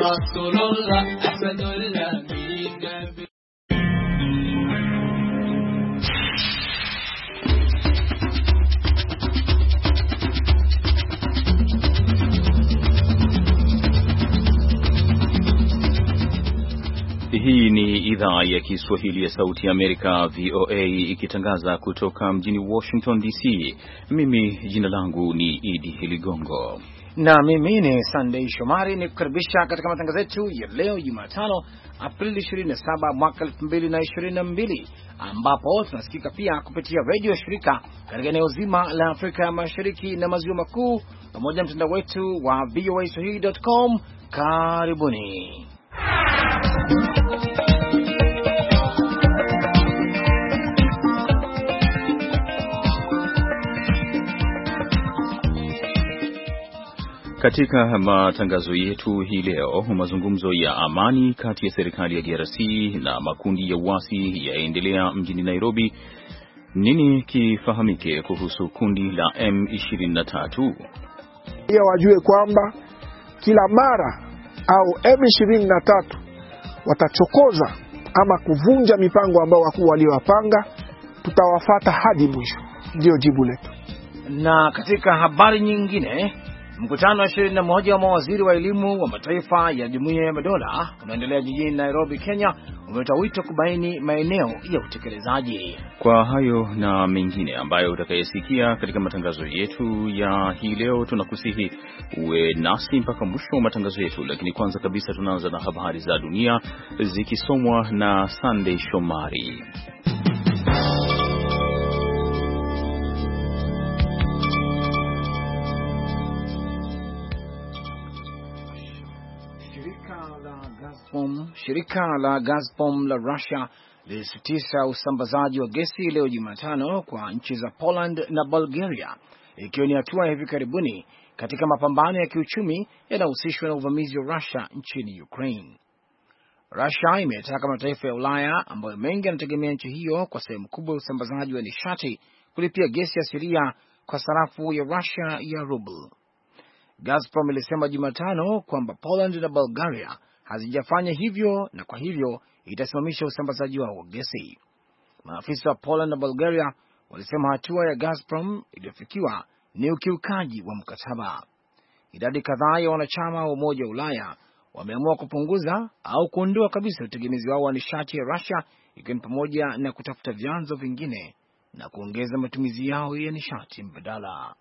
رسول الله أحمد الأمين. Hii ni idhaa ya Kiswahili ya Sauti ya Amerika, VOA, ikitangaza kutoka mjini Washington DC. Mimi jina langu ni Idi Ligongo na mimi ni Sunday Shomari, ni kukaribisha katika matangazo yetu ya leo Jumatano Aprili 27 mwaka 2022, ambapo tunasikika pia kupitia radio shirika katika eneo zima la Afrika Mashariki na Maziwa Makuu, pamoja na mtandao wetu wa voaswahili.com. Karibuni. Katika matangazo yetu hii leo, mazungumzo ya amani kati ya serikali ya DRC na makundi ya uasi yaendelea mjini Nairobi. Nini kifahamike kuhusu kundi la M23? Pia wajue kwamba kila mara au M23 watachokoza ama kuvunja mipango ambao wakuu waliowapanga, tutawafata hadi mwisho. Ndio jibu letu. Na katika habari nyingine, mkutano wa 21 wa mawaziri wa elimu wa mataifa ya Jumuiya ya Madola unaendelea jijini Nairobi, Kenya, umetoa wito kubaini maeneo ya utekelezaji. Kwa hayo na mengine ambayo utakayesikia katika matangazo yetu ya hii leo, tunakusihi uwe nasi mpaka mwisho wa matangazo yetu. Lakini kwanza kabisa tunaanza na habari za dunia zikisomwa na Sunday Shomari. Shirika la Gazprom la Russia lilisitisha usambazaji wa gesi leo Jumatano kwa nchi za Poland na Bulgaria, ikiwa ni hatua ya hivi karibuni katika mapambano ya kiuchumi yanayohusishwa na uvamizi wa Russia nchini Ukraine. Russia imetaka mataifa ya Ulaya ambayo mengi yanategemea nchi hiyo kwa sehemu kubwa ya usambazaji wa nishati kulipia gesi asilia kwa sarafu ya Russia ya ruble. Gazprom ilisema Jumatano kwamba Poland na Bulgaria hazijafanya hivyo na kwa hivyo itasimamisha usambazaji wao wa gesi. Maafisa wa Poland na Bulgaria walisema hatua ya Gazprom iliyofikiwa ni ukiukaji wa mkataba. Idadi kadhaa ya wanachama wa Umoja wa Ulaya wameamua kupunguza au kuondoa kabisa utegemezi wao wa nishati ya Russia, ikiwa ni pamoja na kutafuta vyanzo vingine na kuongeza matumizi yao ya nishati mbadala.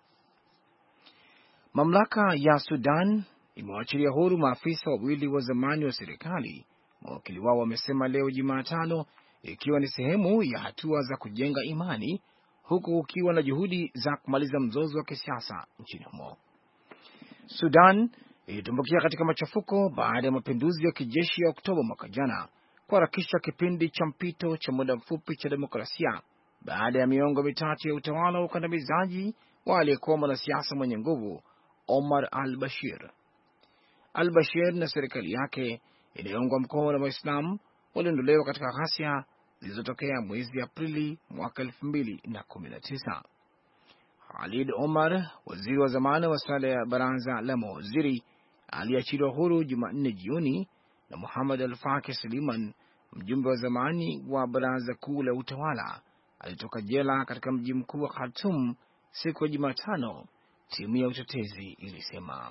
Mamlaka ya Sudan imewaachilia huru maafisa wawili wa zamani wa serikali, mawakili wao wamesema leo Jumatano, ikiwa ni sehemu ya hatua za kujenga imani, huku kukiwa na juhudi za kumaliza mzozo wa kisiasa nchini humo. Sudan ilitumbukia katika machafuko baada ya mapinduzi ya kijeshi ya Oktoba mwaka jana kuharakisha kipindi cha mpito cha muda mfupi cha demokrasia baada ya miongo mitatu ya utawala wa ukandamizaji wa aliyekuwa mwanasiasa mwenye nguvu Omar al-Bashir. Al-Bashir na serikali yake inayoungwa mkono na Waislamu waliondolewa katika ghasia zilizotokea mwezi Aprili mwaka 2019. Khalid Omar, waziri wa zamani wa swala ya baraza la mawaziri, aliachiliwa huru Jumanne jioni, na Muhammad al-Faqih Suleiman, mjumbe wa zamani wa baraza kuu la utawala, alitoka jela katika mji mkuu wa Khartoum siku ya Jumatano, timu ya utetezi ilisema.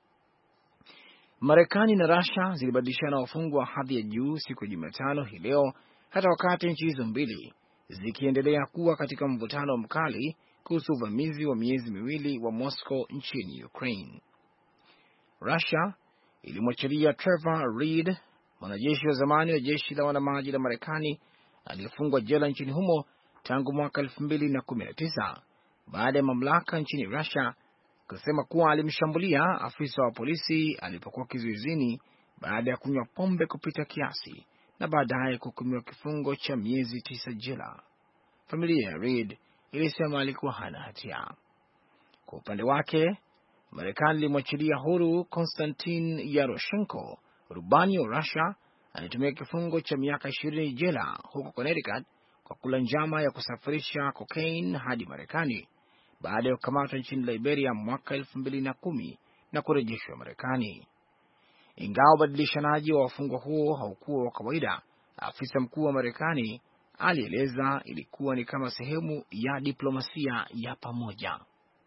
Marekani na Russia zilibadilishana wafungwa wa hadhi ya juu siku ya Jumatano hii leo, hata wakati nchi hizo mbili zikiendelea kuwa katika mvutano mkali kuhusu uvamizi wa miezi miwili wa Moscow nchini Ukraine. Russia ilimwachilia Trevor Reed, mwanajeshi wa zamani wa jeshi la wanamaji la Marekani aliyefungwa jela nchini humo tangu mwaka 2019 baada ya mamlaka nchini Russia kusema kuwa alimshambulia afisa wa polisi alipokuwa kizuizini baada ya kunywa pombe kupita kiasi na baadaye kuhukumiwa kifungo cha miezi 9 jela. Familia ya Reed ilisema alikuwa hana hatia. Kwa upande wake, Marekani ilimwachilia huru Konstantin Yaroshenko, rubani wa Russia anayetumia kifungo cha miaka 20 jela huko Connecticut kwa kula njama ya kusafirisha cocaine hadi Marekani baada ya kukamatwa nchini Liberia mwaka 2010 na kurejeshwa Marekani. Ingawa ubadilishanaji wa wafungwa huo haukuwa wa kawaida, afisa mkuu wa Marekani alieleza ilikuwa ni kama sehemu ya diplomasia ya pamoja.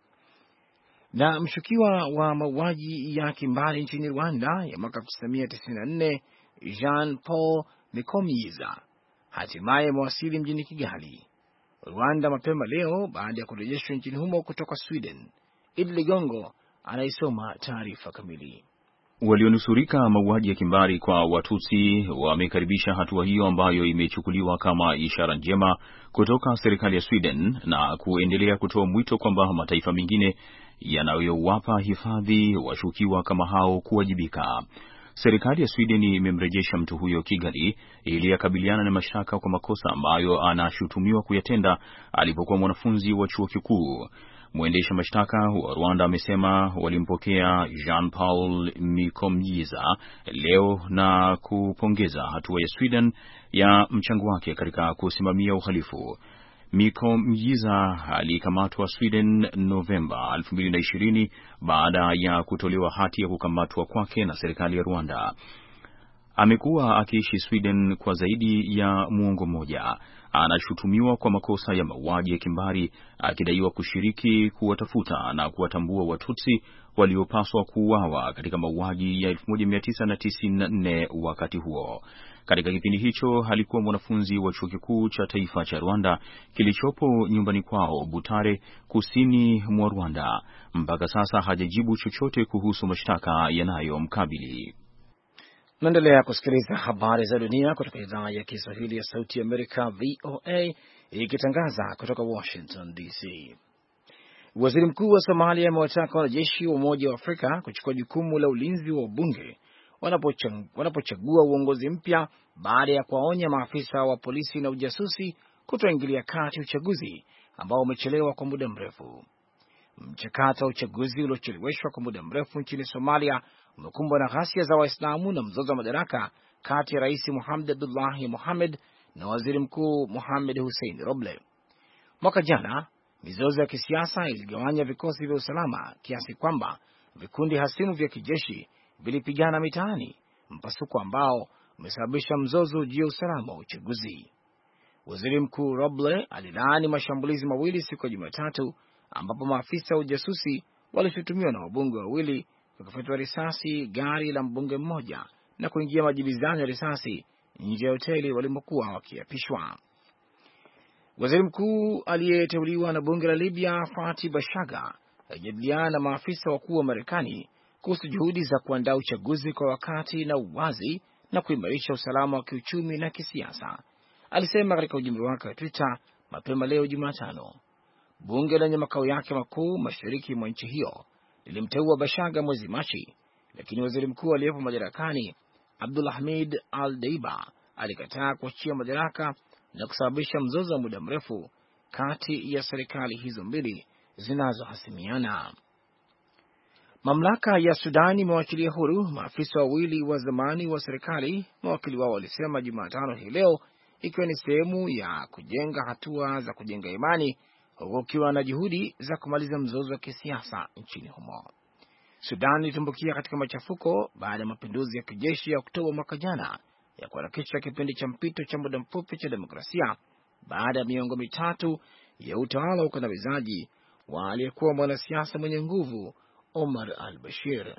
Na mshukiwa wa mauaji ya kimbari nchini Rwanda ya mwaka 1994 Jean Paul Mikomyiza hatimaye amewasili mjini Kigali, Rwanda mapema leo baada ya kurejeshwa nchini humo kutoka Sweden. Idi Ligongo anaisoma taarifa kamili. Walionusurika mauaji ya kimbari kwa Watutsi wamekaribisha hatua hiyo ambayo imechukuliwa kama ishara njema kutoka serikali ya Sweden na kuendelea kutoa mwito kwamba mataifa mengine yanayowapa hifadhi washukiwa kama hao kuwajibika. Serikali ya Sweden imemrejesha mtu huyo Kigali ili akabiliana na mashtaka kwa makosa ambayo anashutumiwa kuyatenda alipokuwa mwanafunzi wa chuo kikuu. Mwendesha mashtaka wa Rwanda amesema walimpokea Jean Paul Mikomyiza leo na kupongeza hatua ya Sweden ya mchango wake katika kusimamia uhalifu. Mikomyiza alikamatwa Sweden Novemba 2020 baada ya kutolewa hati ya kukamatwa kwake na serikali ya Rwanda. Amekuwa akiishi Sweden kwa zaidi ya muongo mmoja. Anashutumiwa kwa makosa ya mauaji ya kimbari, akidaiwa kushiriki kuwatafuta na kuwatambua Watutsi waliopaswa kuuawa katika mauaji ya 1994 wakati huo. Katika kipindi hicho alikuwa mwanafunzi wa chuo kikuu cha taifa cha Rwanda kilichopo nyumbani kwao Butare, kusini mwa Rwanda. Mpaka sasa hajajibu chochote kuhusu mashtaka yanayomkabili. Naendelea kusikiliza habari za dunia kutoka idhaa ya Kiswahili ya Sauti ya Amerika, VOA, ikitangaza kutoka Washington DC. Waziri Mkuu wa Somalia amewataka wanajeshi wa Umoja wa Afrika kuchukua jukumu la ulinzi wa bunge wanapochagua uongozi mpya baada ya kuwaonya maafisa wa polisi na ujasusi kutoingilia kati uchaguzi ambao umechelewa kwa muda mrefu. Mchakato wa uchaguzi uliocheleweshwa kwa muda mrefu nchini Somalia umekumbwa na ghasia za Waislamu na mzozo wa madaraka kati ya Rais Mohamed Abdullahi Mohamed na Waziri Mkuu Mohamed Hussein Roble. Mwaka jana, mizozo ya kisiasa iligawanya vikosi vya usalama kiasi kwamba vikundi hasimu vya kijeshi vilipigana mitaani, mpasuko ambao umesababisha mzozo juu ya usalama wa uchaguzi. Waziri Mkuu Roble alilaani mashambulizi mawili siku ya Jumatatu ambapo maafisa wa ujasusi walishutumiwa na wabunge wawili wakifyatua risasi gari la mbunge mmoja na kuingia majibizano ya risasi nje ya hoteli walimokuwa wakiapishwa. Waziri mkuu aliyeteuliwa na bunge la Libya Fathi Bashagha alijadiliana na maafisa wakuu wa Marekani kuhusu juhudi za kuandaa uchaguzi kwa wakati na uwazi na kuimarisha usalama wa kiuchumi na kisiasa. Alisema katika ujumbe wake wa Twitter mapema leo Jumatano. Bunge lenye makao yake makuu mashariki mwa nchi hiyo lilimteua Bashagha mwezi Machi, lakini waziri mkuu aliyepo madarakani Abdulhamid Al-Deiba alikataa kuachia madaraka na kusababisha mzozo wa muda mrefu kati ya serikali hizo mbili zinazohasimiana. Mamlaka ya Sudani imewaachilia huru maafisa wawili wa zamani wa serikali, mawakili wao walisema Jumatano hii leo, ikiwa ni sehemu ya kujenga hatua za kujenga imani huku ukiwa na juhudi za kumaliza mzozo wa kisiasa nchini humo. Sudan ilitumbukia katika machafuko baada ya mapinduzi ya kijeshi ya Oktoba mwaka jana ya kuharakisha kipindi cha mpito cha muda mfupi cha demokrasia baada ya miongo mitatu ya utawala wa ukandamizaji wa aliyekuwa mwanasiasa mwenye nguvu Omar al-Bashir.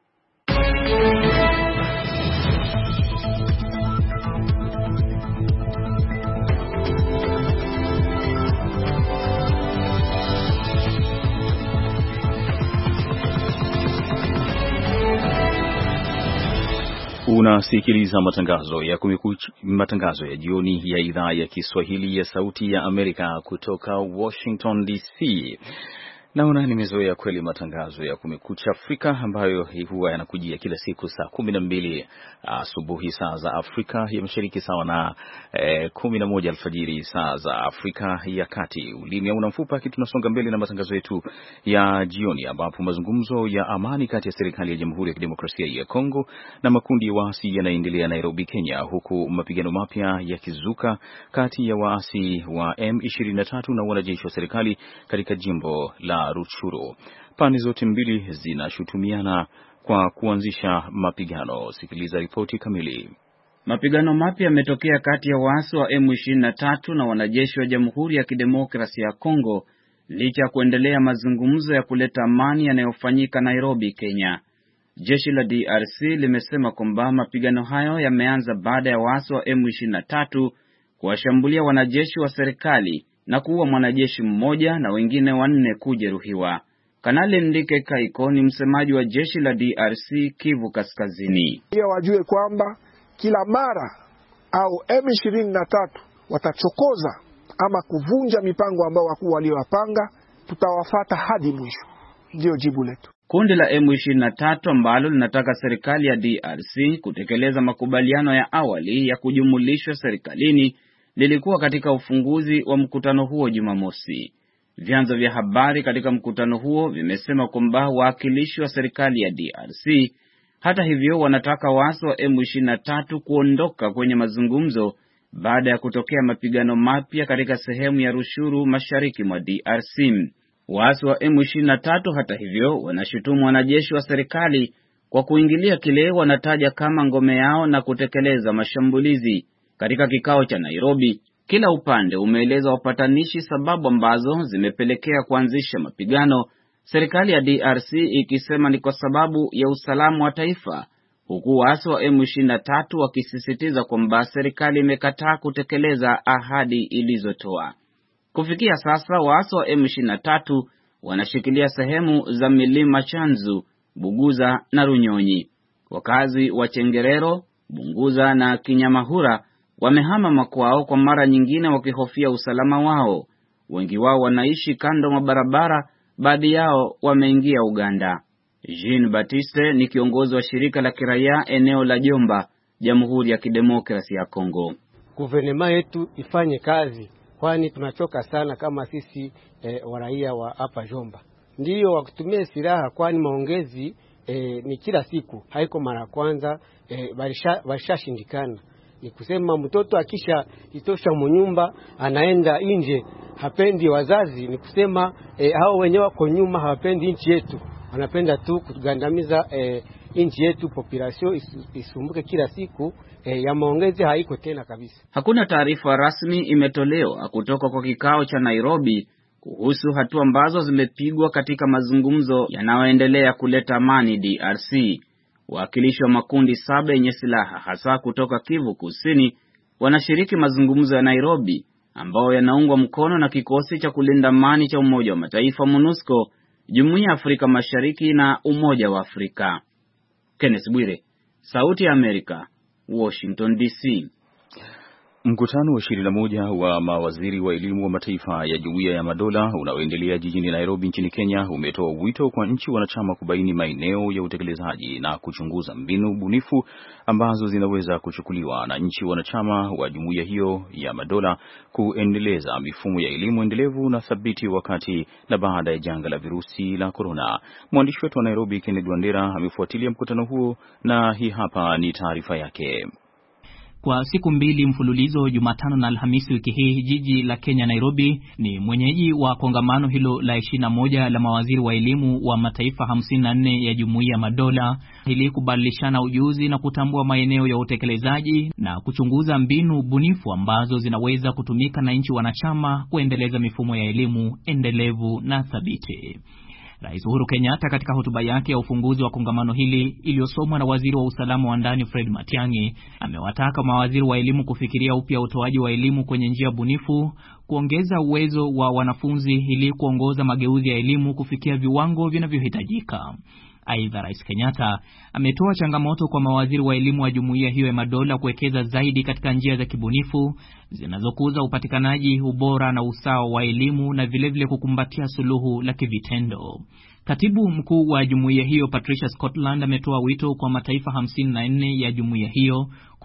Unasikiliza matangazo ya jioni ya idhaa ya Kiswahili ya Sauti ya Amerika kutoka Washington DC. Naona nimezoea kweli matangazo ya Kumekucha Afrika ambayo huwa yanakujia kila siku saa 12 asubuhi saa za Afrika ya Mashariki, sawa na 11 alfajiri saa za Afrika ya Kati. Ulimi una mfupa, tunasonga mbele na matangazo yetu ya jioni, ambapo mazungumzo ya amani kati ya serikali ya Jamhuri ya Kidemokrasia ya Kongo na makundi ya waasi yanaendelea Nairobi, Kenya, huku mapigano mapya yakizuka kati ya waasi wa M23 na wanajeshi wa serikali katika jimbo la Rutshuru. Pande zote mbili zinashutumiana kwa kuanzisha mapigano. Sikiliza ripoti kamili. Mapigano mapya yametokea kati ya waasi wa M23 na wanajeshi wa Jamhuri ya Kidemokrasia ya Kongo licha ya kuendelea mazungumzo ya kuleta amani yanayofanyika Nairobi, Kenya. Jeshi la DRC limesema kwamba mapigano hayo yameanza baada ya waasi wa M23 kuwashambulia wanajeshi wa serikali na kuua mwanajeshi mmoja na wengine 4 kujeruhiwa. Kanali Ndike Kaiko ni msemaji wa jeshi la DRC Kivu Kaskazini. Pia wajue kwamba kila mara au M23 watachokoza ama kuvunja mipango ambao wakuu waliowapanga, tutawafata hadi mwisho. Ndio jibu letu. Kundi la M23 ambalo linataka serikali ya DRC kutekeleza makubaliano ya awali ya kujumulishwa serikalini lilikuwa katika ufunguzi wa mkutano huo Jumamosi. Vyanzo vya habari katika mkutano huo vimesema kwamba wawakilishi wa serikali ya DRC hata hivyo wanataka waasi wa M23 kuondoka kwenye mazungumzo baada ya kutokea mapigano mapya katika sehemu ya Rushuru mashariki mwa DRC. Waasi wa M23 hata hivyo wanashutumu wanajeshi wa serikali kwa kuingilia kile wanataja kama ngome yao na kutekeleza mashambulizi. Katika kikao cha Nairobi, kila upande umeeleza wapatanishi sababu ambazo zimepelekea kuanzisha mapigano, serikali ya DRC ikisema ni kwa sababu ya usalama wa taifa, huku waasi wa M23 wakisisitiza kwamba serikali imekataa kutekeleza ahadi ilizotoa. Kufikia sasa waasi wa M23 wanashikilia sehemu za milima Chanzu, Buguza na Runyonyi. Wakazi wa Chengerero, Bunguza na Kinyamahura wamehama makwao kwa mara nyingine wakihofia usalama wao. Wengi wao wanaishi kando mwa barabara, baadhi yao wameingia Uganda. Jean Baptiste ni kiongozi wa shirika la kiraia eneo la Jomba, Jamhuri ya Kidemokrasia ya Kongo. Guvernema yetu ifanye kazi, kwani tunachoka sana kama sisi waraia wa hapa Jomba. Ndiyo wakutumie silaha, kwani maongezi ni kila siku, haiko mara kwanza, walishashindikana. Ni kusema mtoto akisha itosha mnyumba anaenda nje, hapendi wazazi. Ni kusema hao wenyewe wako nyuma, hawapendi nchi yetu, wanapenda tu kugandamiza nchi yetu, population isumbuke kila siku. Ya maongezi haiko tena kabisa. Hakuna taarifa rasmi imetolewa kutoka kwa kikao cha Nairobi kuhusu hatua ambazo zimepigwa katika mazungumzo yanayoendelea kuleta amani DRC. Wawakilishi wa makundi 7 yenye silaha hasa kutoka Kivu Kusini wanashiriki mazungumzo ya Nairobi ambao yanaungwa mkono na kikosi cha kulinda amani cha Umoja wa Mataifa MONUSCO, Jumuiya ya Afrika Mashariki na Umoja wa Afrika. Kenneth Bwire, Sauti ya Amerika, Washington DC. Mkutano wa 21 wa mawaziri wa elimu wa mataifa ya Jumuiya ya Madola unaoendelea jijini Nairobi nchini Kenya umetoa wito kwa nchi wanachama kubaini maeneo ya utekelezaji na kuchunguza mbinu bunifu ambazo zinaweza kuchukuliwa na nchi wanachama wa Jumuiya hiyo ya Madola kuendeleza mifumo ya elimu endelevu na thabiti wakati na baada ya janga la virusi la corona. Mwandishi wetu wa Nairobi Kennedy Wandera amefuatilia mkutano huo na hii hapa ni taarifa yake. Kwa siku 2 mfululizo, Jumatano na Alhamisi wiki hii, jiji la Kenya Nairobi ni mwenyeji wa kongamano hilo la 21 la mawaziri wa elimu wa mataifa 54 ya Jumuiya ya Madola ili kubadilishana ujuzi na kutambua maeneo ya utekelezaji na kuchunguza mbinu bunifu ambazo zinaweza kutumika na nchi wanachama kuendeleza mifumo ya elimu endelevu na thabiti. Rais Uhuru Kenyatta katika hotuba yake ya ufunguzi wa kongamano hili iliyosomwa na waziri wa usalama wa ndani Fred Matiang'i amewataka mawaziri wa elimu kufikiria upya utoaji wa elimu kwenye njia bunifu, kuongeza uwezo wa wanafunzi ili kuongoza mageuzi ya elimu kufikia viwango vinavyohitajika. Aidha, Rais Kenyatta ametoa changamoto kwa mawaziri wa elimu wa jumuiya hiyo ya Madola kuwekeza zaidi katika njia za kibunifu zinazokuza upatikanaji, ubora na usawa wa elimu na vilevile kukumbatia suluhu la kivitendo. Katibu mkuu wa jumuiya hiyo Patricia Scotland ametoa wito kwa mataifa 54 ya jumuiya hiyo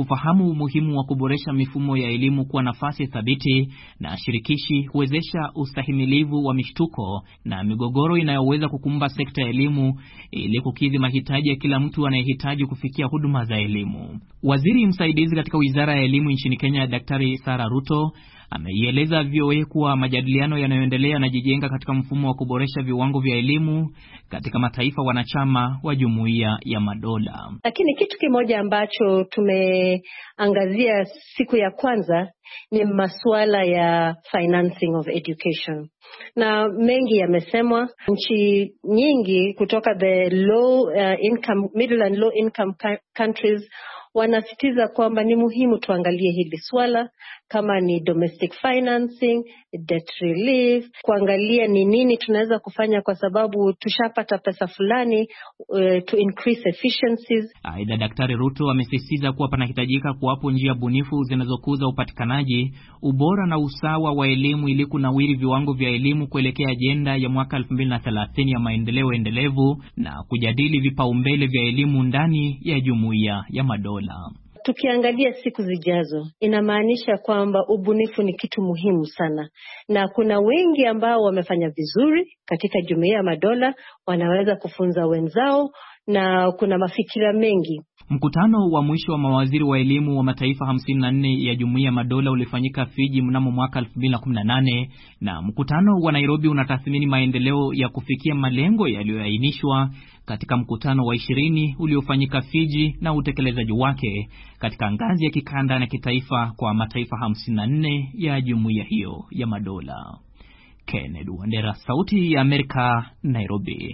Kufahamu umuhimu wa kuboresha mifumo ya elimu kuwa nafasi thabiti na shirikishi huwezesha ustahimilivu wa mishtuko na migogoro inayoweza kukumba sekta ya elimu ili kukidhi mahitaji ya kila mtu anayehitaji kufikia huduma za elimu. Waziri msaidizi katika Wizara ya Elimu nchini Kenya, Daktari Sara Ruto, ameieleza VOA kuwa majadiliano yanayoendelea yanajijenga katika mfumo wa kuboresha viwango vya elimu katika mataifa wanachama wa Jumuiya ya Madola. Lakini kitu kimoja ambacho tumeangazia siku ya kwanza ni masuala ya financing of education. Na mengi yamesemwa. Nchi nyingi kutoka the middle and low income countries wanasitiza kwamba ni muhimu tuangalie hili swala kama ni domestic financing, debt relief, kuangalia ni nini tunaweza kufanya kwa sababu tushapata pesa fulani to increase efficiencies. Aidha, Daktari Ruto amesisitiza kuwa panahitajika kuwapo njia bunifu zinazokuza upatikanaji, ubora na usawa wa elimu ili kunawiri viwango vya elimu kuelekea ajenda ya mwaka 2030 ya maendeleo endelevu na kujadili vipaumbele vya elimu ndani ya Jumuiya ya Madola. Tukiangalia siku zijazo, inamaanisha kwamba ubunifu ni kitu muhimu sana. Na kuna wengi ambao wamefanya vizuri katika Jumuiya ya Madola, wanaweza kufunza wenzao na kuna mafikira mengi. Mkutano wa mwisho wa mawaziri wa elimu wa mataifa 54 ya Jumuiya ya Madola ulifanyika Fiji mnamo mwaka 2018 na mkutano wa Nairobi unatathmini maendeleo ya kufikia malengo yaliyoainishwa katika mkutano wa 20 uliofanyika Fiji na utekelezaji wake katika ngazi ya kikanda na kitaifa kwa mataifa 54 ya Jumuiya hiyo ya Madola. Kennedy Wandera, Sauti ya Amerika, Nairobi.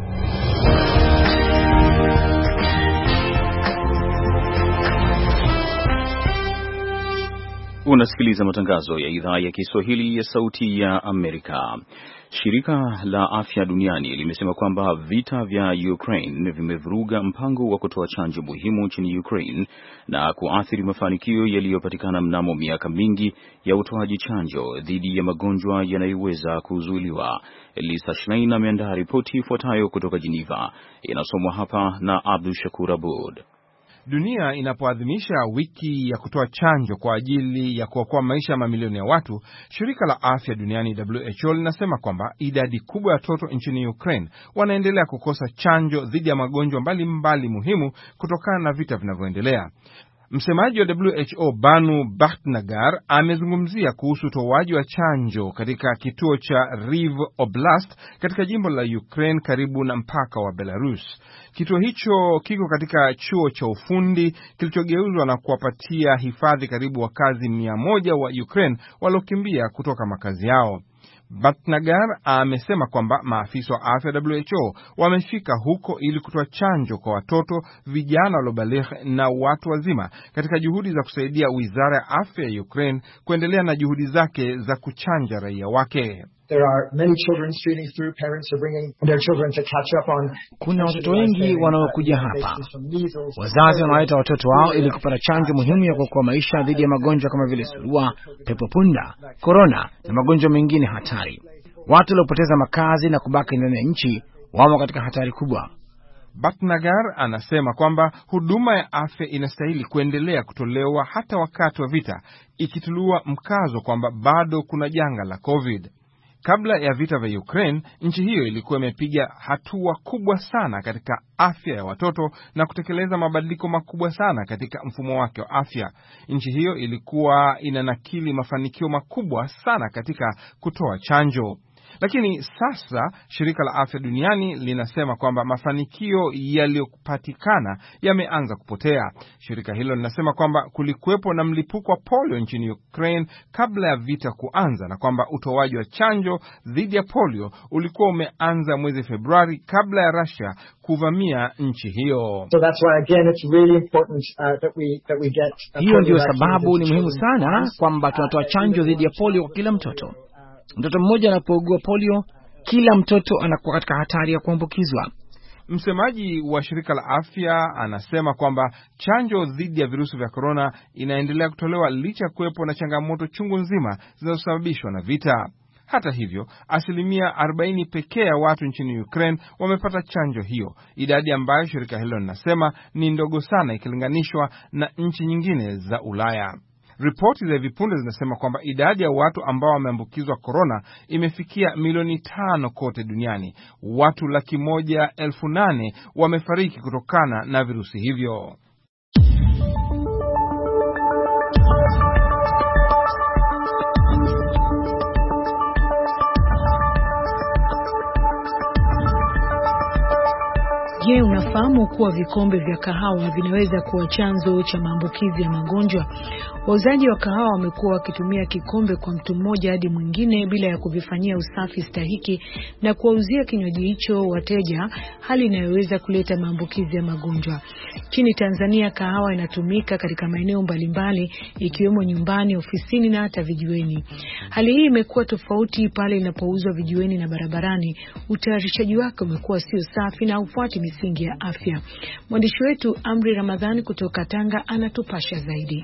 Unasikiliza matangazo ya idhaa ya Kiswahili ya Sauti ya Amerika. Shirika la Afya Duniani limesema kwamba vita vya Ukraine vimevuruga mpango wa kutoa chanjo muhimu nchini Ukraine na kuathiri mafanikio yaliyopatikana mnamo miaka mingi ya utoaji chanjo dhidi ya magonjwa yanayoweza kuzuiliwa. Lisa Schlein ameandaa ripoti ifuatayo kutoka Geneva. Inasomwa hapa na Abdul Shakur Abud. Dunia inapoadhimisha wiki ya kutoa chanjo kwa ajili ya kuokoa maisha ya mamilioni ya watu, shirika la afya duniani WHO linasema kwamba idadi kubwa ya watoto nchini Ukraine wanaendelea kukosa chanjo dhidi ya magonjwa mbalimbali muhimu kutokana na vita vinavyoendelea. Msemaji wa WHO Banu Bhatnagar amezungumzia kuhusu utoaji wa chanjo katika kituo cha Riv Oblast katika jimbo la Ukraine karibu na mpaka wa Belarus. Kituo hicho kiko katika chuo cha ufundi kilichogeuzwa na kuwapatia hifadhi karibu wakazi 100 wa Ukraine waliokimbia kutoka makazi yao. Bhatnagar amesema kwamba maafisa wa afya WHO wamefika huko ili kutoa chanjo kwa watoto, vijana waliobalighi na watu wazima katika juhudi za kusaidia Wizara ya Afya ya Ukraine kuendelea na juhudi zake za kuchanja raia wake. Kuna watoto wengi wanaokuja hapa. Wazazi wanaleta watoto wao ili kupata chanjo muhimu ya kuokoa maisha dhidi ya magonjwa kama vile surua, pepopunda, korona na magonjwa mengine hatari. Watu waliopoteza makazi na kubaki ndani ya nchi wamo katika hatari kubwa. Bhatnagar anasema kwamba huduma ya afya inastahili kuendelea kutolewa hata wakati wa vita, ikituliwa mkazo kwamba bado kuna janga la COVID. Kabla ya vita vya Ukraine, nchi hiyo ilikuwa imepiga hatua kubwa sana katika afya ya watoto na kutekeleza mabadiliko makubwa sana katika mfumo wake wa afya. Nchi hiyo ilikuwa inanakili mafanikio makubwa sana katika kutoa chanjo. Lakini sasa shirika la afya duniani linasema kwamba mafanikio yaliyopatikana yameanza kupotea. Shirika hilo linasema kwamba kulikuwepo na mlipuko wa polio nchini Ukraine kabla ya vita kuanza, na kwamba utoaji wa chanjo dhidi ya polio ulikuwa umeanza mwezi Februari kabla ya Russia kuvamia nchi hiyo. So that's why again it's really important that we get. Hiyo ndio sababu ni muhimu sana kwamba tunatoa chanjo dhidi ya polio kwa kila mtoto. Mtoto mmoja anapougua polio, kila mtoto anakuwa katika hatari ya kuambukizwa. Msemaji wa shirika la afya anasema kwamba chanjo dhidi ya virusi vya korona inaendelea kutolewa licha kuwepo na changamoto chungu nzima zinazosababishwa na vita. Hata hivyo, 40% pekee ya watu nchini Ukraine wamepata chanjo hiyo, idadi ambayo shirika hilo linasema ni ndogo sana ikilinganishwa na nchi nyingine za Ulaya. Ripoti za hivi punde zinasema kwamba idadi ya watu ambao wameambukizwa korona imefikia milioni 5 kote duniani. Watu 108,000 wamefariki kutokana na virusi hivyo. Je, unafahamu kuwa vikombe vya kahawa vinaweza kuwa chanzo cha maambukizi ya magonjwa? Wauzaji wa kahawa wamekuwa wakitumia kikombe kwa mtu mmoja hadi mwingine bila ya kuvifanyia usafi stahiki na kuwauzia kinywaji hicho wateja, hali inayoweza kuleta maambukizi ya magonjwa. Nchini Tanzania, kahawa inatumika katika maeneo mbalimbali ikiwemo nyumbani, ofisini na hata vijiweni. Hali hii imekuwa tofauti pale inapouzwa vijiweni na barabarani. Utayarishaji wake umekuwa sio safi na haufuati misingi ya afya. Mwandishi wetu Amri Ramadhani kutoka Tanga anatupasha zaidi.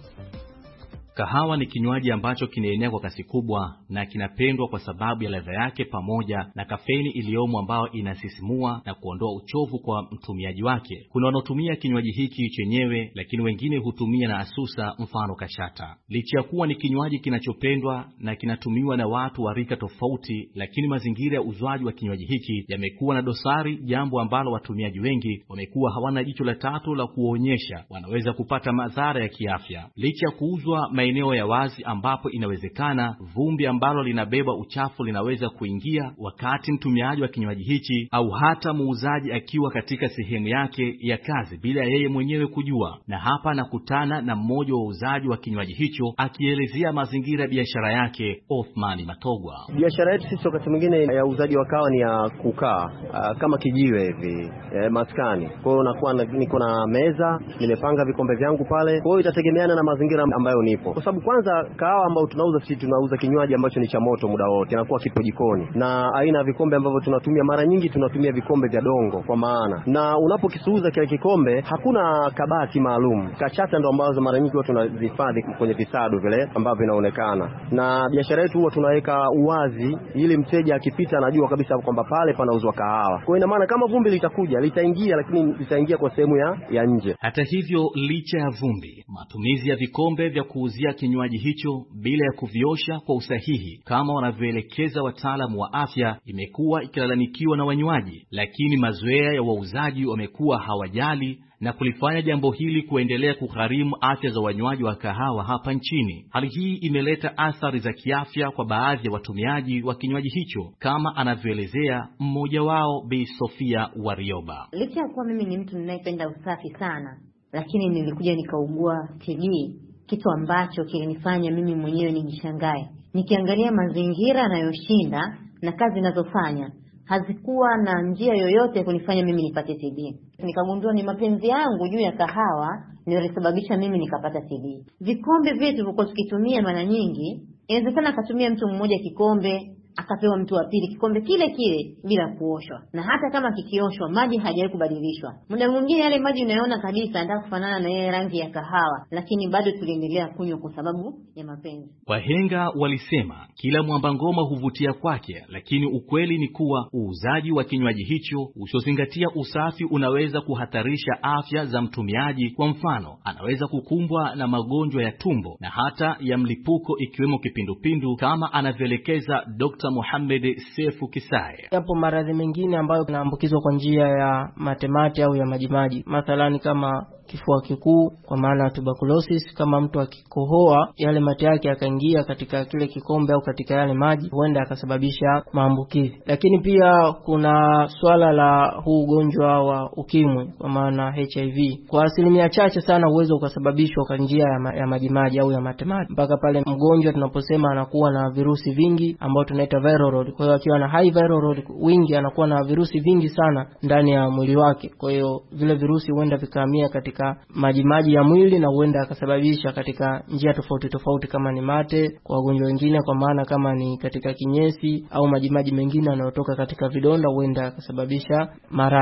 Kahawa ni kinywaji ambacho kinaenea kwa kasi kubwa na kinapendwa kwa sababu ya ladha yake pamoja na kafeini iliyomo ambayo inasisimua na kuondoa uchovu kwa mtumiaji wake. Kuna wanaotumia kinywaji hiki chenyewe, lakini wengine hutumia na asusa, mfano kashata. Licha ya kuwa ni kinywaji kinachopendwa na kinatumiwa na watu wa rika tofauti, lakini mazingira ya uzwaji wa kinywaji hiki yamekuwa na dosari, jambo ambalo watumiaji wengi wamekuwa hawana jicho la tatu la kuonyesha wanaweza kupata madhara ya kiafya. Licha ya kuuzwa maeneo ya wazi ambapo inawezekana vumbi ambalo linabeba uchafu linaweza kuingia wakati mtumiaji wa kinywaji hichi au hata muuzaji akiwa katika sehemu yake ya kazi bila yeye mwenyewe kujua. Na hapa nakutana na mmoja wa wauzaji wa kinywaji hicho akielezea mazingira ya biashara yake, Othmani Matogwa. Biashara yetu sisi wakati mwingine ya uuzaji wa kahawa ni ya kukaa kama kijiwe hivi maskani. Kwa hiyo nakuwa niko na meza, nimepanga vikombe vyangu pale. Kwa hiyo itategemeana na mazingira ambayo nipo. Kwa sababu kwanza kahawa ambayo tunauza sisi tunauza kinywaji ambacho ni cha moto muda wote, inakuwa kipo jikoni. Na aina ya vikombe ambavyo tunatumia mara nyingi tunatumia vikombe vya dongo kwa maana. Na unapokisuuza kile kikombe hakuna kabati maalum. Kachata ndo ambazo mara nyingi watu tunazihifadhi kwenye visado vile ambavyo vinaonekana. Na biashara yetu huwa tunaweka uwazi ili mteja akipita anajua kabisa kwamba pale panauzwa kahawa. Kwa ina maana kama vumbi litakuja, litaingia, lakini litaingia kwa sehemu ya nje. Hata hivyo, licha ya vumbi, matumizi ya vikombe vya kuuzia kinywaji hicho bila ya kuviosha kwa usahihi kama wanavyoelekeza wataalamu wa afya imekuwa ikilalamikiwa na wanywaji, lakini mazoea ya wauzaji wamekuwa hawajali na kulifanya jambo hili kuendelea kugharimu afya za wanywaji wa kahawa hapa nchini. Hali hii imeleta athari za kiafya kwa baadhi ya watumiaji wa kinywaji hicho, kama anavyoelezea mmoja wao, Bi Sofia Warioba. Licha ya kuwa mimi ni mtu ninayependa usafi sana, lakini nilikuja nikaugua TB, kitu ambacho kilinifanya mimi mwenyewe nijishangae. Nikiangalia mazingira yanayoshinda na kazi ninazofanya, hazikuwa na njia yoyote kunifanya mimi nipate TB. Nikagundua ni mapenzi yangu juu ya kahawa ndio yalisababisha mimi nikapata TB. Vikombe vyetu tulikuwa tukitumia mara nyingi, inawezekana akatumia mtu mmoja kikombe, akapewa mtu wa pili kikombe kile kile bila kuoshwa. Na hata kama kikioshwa, maji hajawahi kubadilishwa. Muda mwingine yale maji unayoona kabisa anataka kufanana na ile rangi ya kahawa, lakini bado tuliendelea kunywa kwa sababu ya mapenzi. Wahenga walisema kila mwamba ngoma huvutia kwake, lakini ukweli ni kuwa uuzaji wa kinywaji hicho usiozingatia usafi unaweza kuhatarisha afya za mtumiaji. Kwa mfano, anaweza kukumbwa na magonjwa ya tumbo na hata ya mlipuko ikiwemo kipindupindu, kama anavyoelekeza Dr. Mohamed Sefu Kisai. Yapo maradhi mengine ambayo yanaambukizwa kwa njia ya matemate au ya majimaji. Mathalani kama kifua kikuu kwa maana tuberculosis, kama mtu akikohoa yale mate yake yakaingia katika kile kikombe au katika yale maji, huenda akasababisha maambukizi. Lakini pia kuna swala la huu ugonjwa wa ukimwi kwa maana HIV. Kwa asilimia chache sana uwezo ukasababishwa kwa njia ya majimaji au ya matemate, mpaka pale mgonjwa tunaposema anakuwa na virusi vingi ambao tunaita viral load. Kwa hiyo akiwa na high viral load wingi, anakuwa na virusi vingi sana ndani ya mwili wake. Kwa hiyo vile virusi huenda vikahamia katika majimaji ya mwili na huenda akasababisha katika njia tofauti tofauti, kama ni mate kwa wagonjwa wengine, kwa maana kama ni katika kinyesi au majimaji mengine yanayotoka katika vidonda, huenda akasababisha maradhi.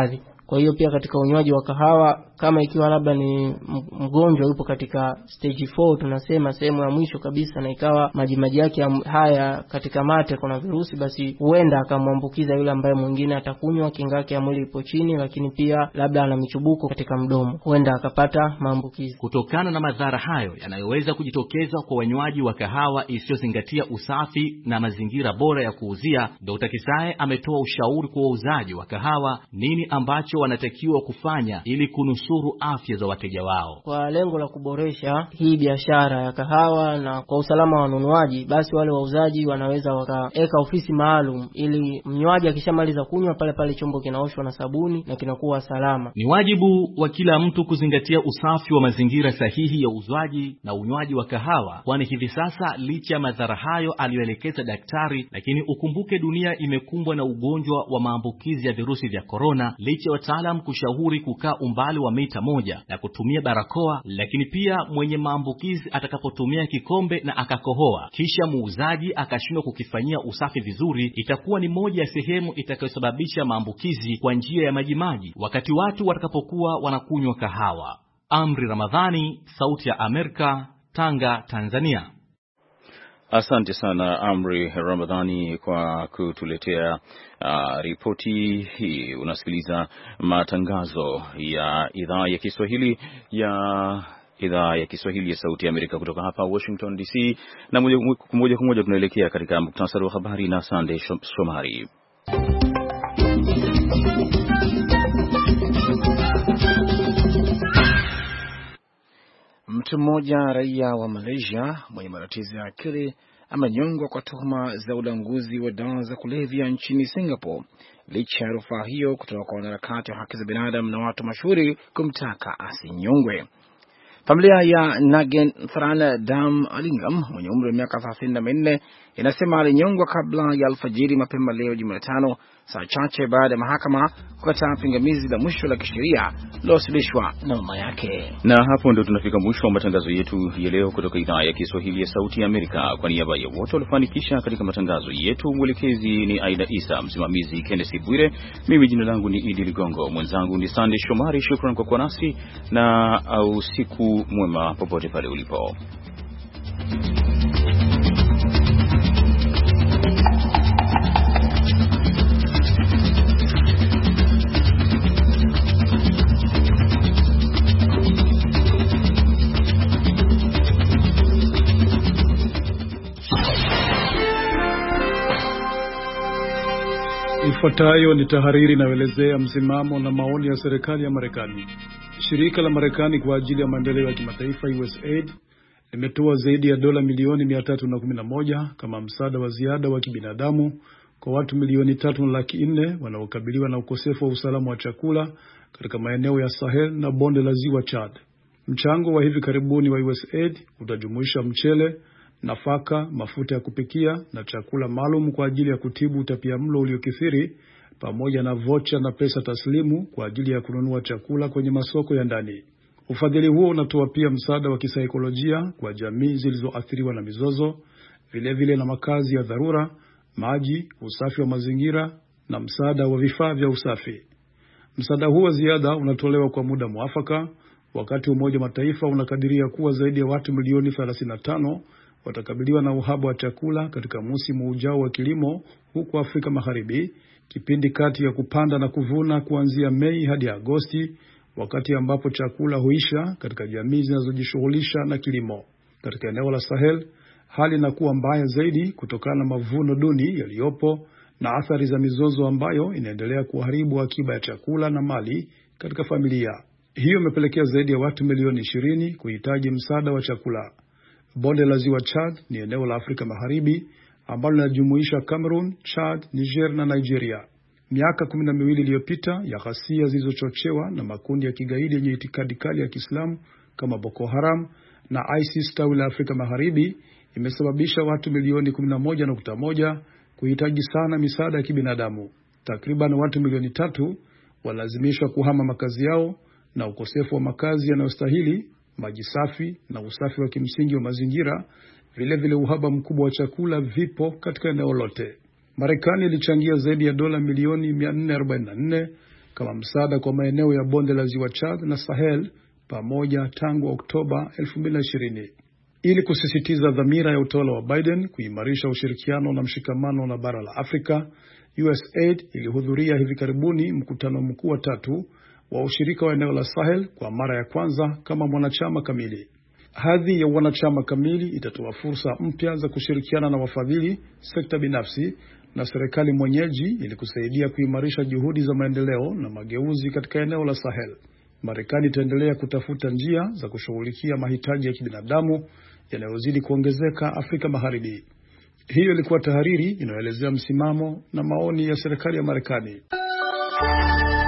Kwa hiyo pia katika unywaji wa kahawa, kama ikiwa labda ni mgonjwa yupo katika stage 4 tunasema sehemu ya mwisho kabisa, na ikawa majimaji yake haya katika mate kuna virusi, basi huenda akamwambukiza yule ambaye mwingine atakunywa, kinga yake ya mwili ipo chini, lakini pia labda ana michubuko katika mdomo, huenda akapata maambukizi. Kutokana na madhara hayo yanayoweza kujitokeza kwa wanywaji wa kahawa isiyozingatia usafi na mazingira bora ya kuuzia, Dr. Kisae ametoa ushauri kwa wauzaji wa kahawa nini ambacho wanatakiwa kufanya ili kunusuru afya za wateja wao. Kwa lengo la kuboresha hii biashara ya kahawa na kwa usalama wa wanunuaji, basi wale wauzaji wanaweza wakaweka ofisi maalum ili mnywaji akishamaliza kunywa pale pale chombo kinaoshwa na sabuni na kinakuwa salama. Ni wajibu wa kila mtu kuzingatia usafi wa mazingira sahihi ya uuzwaji na unywaji wa kahawa, kwani hivi sasa licha ya madhara hayo aliyoelekeza daktari, lakini ukumbuke dunia imekumbwa na ugonjwa wa maambukizi ya virusi vya corona. Licha ya wataalam kushauri kukaa umbali wa mita 1 na kutumia barakoa, lakini pia mwenye maambukizi atakapotumia kikombe na akakohoa kisha muuzaji akashindwa kukifanyia usafi vizuri, itakuwa ni moja ya sehemu itakayosababisha maambukizi kwa njia ya majimaji wakati watu watakapokuwa wanakunywa kahawa. Amri Ramadhani, Sauti ya Amerika, Tanga, Tanzania. Asante sana Amri Ramadhani kwa kutuletea ripoti hii. Unasikiliza matangazo ya idhaa ya Kiswahili ya Sauti ya Amerika kutoka hapa Washington DC, na moja kwa moja tunaelekea katika muktasari wa habari na Sunday Shomari. Mtu mmoja raia wa Malaysia mwenye matatizo ya akili amenyongwa kwa tuhuma za ulanguzi wa dawa za kulevya nchini Singapore, licha ya rufaa hiyo kutoka kwa wanaharakati wa haki za binadamu na watu mashuhuri kumtaka asinyongwe. Familia ya Nagen Thran Dam Alingam mwenye umri wa miaka 34 inasema alinyongwa kabla ya alfajiri mapema leo Jumatano, saa chache baada ya mahakama kukataa pingamizi la mwisho la kisheria lilowasilishwa na mama yake. Na hapo ndio tunafika mwisho wa matangazo yetu ya leo kutoka idhaa ya Kiswahili ya Sauti ya Amerika. Kwa niaba ya wote waliofanikisha katika matangazo yetu, mwelekezi ni Aida Isa, msimamizi Kenneth Bwire, mimi jina langu ni Idi Ligongo, mwenzangu ni Sunday Shomari. Shukrani kwa kuwa nasi na usiku mwema popote pale ulipo. Ifuatayo ni tahariri inayoelezea msimamo na maoni ya serikali ya Marekani. Shirika la Marekani kwa ajili ya maendeleo ya kimataifa USAID limetoa zaidi ya dola milioni 311 kama msaada wa ziada wa kibinadamu kwa watu milioni 3.4 wanaokabiliwa na ukosefu wa usalama wa chakula katika maeneo ya Sahel na bonde la Ziwa Chad. Mchango wa hivi karibuni wa USAID utajumuisha mchele, nafaka, mafuta ya kupikia na chakula maalum kwa ajili ya kutibu utapiamlo uliokithiri, pamoja na vocha na pesa taslimu kwa ajili ya kununua chakula kwenye masoko ya ndani. Ufadhili huo unatoa pia msaada wa kisaikolojia kwa jamii zilizoathiriwa na mizozo, vile na makazi ya dharura, maji, usafi wa mazingira na msaada wa vifaa vya usafi. Msaada huo wa ziada unatolewa kwa muda mwafaka wakati Umoja wa Mataifa unakadiria kuwa zaidi ya watu milioni 35 watakabiliwa na uhaba wa chakula katika msimu ujao wa kilimo huko Afrika Magharibi, kipindi kati ya kupanda na kuvuna kuanzia Mei hadi Agosti, wakati ambapo chakula huisha katika jamii zinazojishughulisha na kilimo. Katika eneo la Sahel, hali inakuwa mbaya zaidi kutokana na mavuno duni yaliyopo na athari za mizozo ambayo inaendelea kuharibu akiba ya chakula na mali katika familia. Hiyo imepelekea zaidi ya watu milioni 20 kuhitaji msaada wa chakula. Bonde la Ziwa Chad ni eneo la Afrika Magharibi ambalo linajumuisha Cameroon, Chad, Niger na Nigeria. Miaka 12 iliyopita ya ghasia zilizochochewa na makundi ya kigaidi yenye itikadi kali ya Kiislamu kama Boko Haram na ISIS tawi la Afrika Magharibi imesababisha watu milioni 11.1 kuhitaji sana misaada ya kibinadamu. Takriban watu milioni 3 walazimishwa kuhama makazi yao, na ukosefu wa makazi yanayostahili, maji safi na usafi wa kimsingi wa mazingira, vile uhaba mkubwa wa chakula vipo katika eneo lote. Marekani ilichangia zaidi ya dola milioni 444 kama msaada kwa maeneo ya bonde la Ziwa Chad na Sahel pamoja tangu Oktoba 2020. Ili kusisitiza dhamira ya utawala wa Biden kuimarisha ushirikiano na mshikamano na bara la Afrika, USAID ilihudhuria hivi karibuni mkutano mkuu wa 3 wa ushirika wa eneo la Sahel kwa mara ya kwanza kama mwanachama kamili. Hadhi ya wanachama kamili itatoa fursa mpya za kushirikiana na wafadhili, sekta binafsi na serikali mwenyeji ili kusaidia kuimarisha juhudi za maendeleo na mageuzi katika eneo la Sahel. Marekani itaendelea kutafuta njia za kushughulikia mahitaji ya kibinadamu yanayozidi kuongezeka Afrika Magharibi. Hiyo ilikuwa tahariri inayoelezea msimamo na maoni ya serikali ya Marekani.